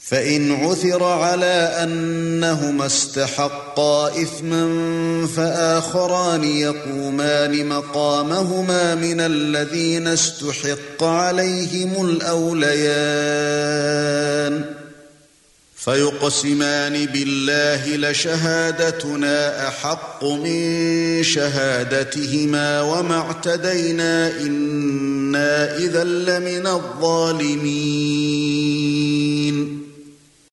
فإن عثر على أنهما استحقا إثما فآخران يقومان مقامهما من الذين استحق عليهم الأوليان فيقسمان بالله لشهادتنا أحق من شهادتهما وما اعتدينا إنا إذا لمن الظالمين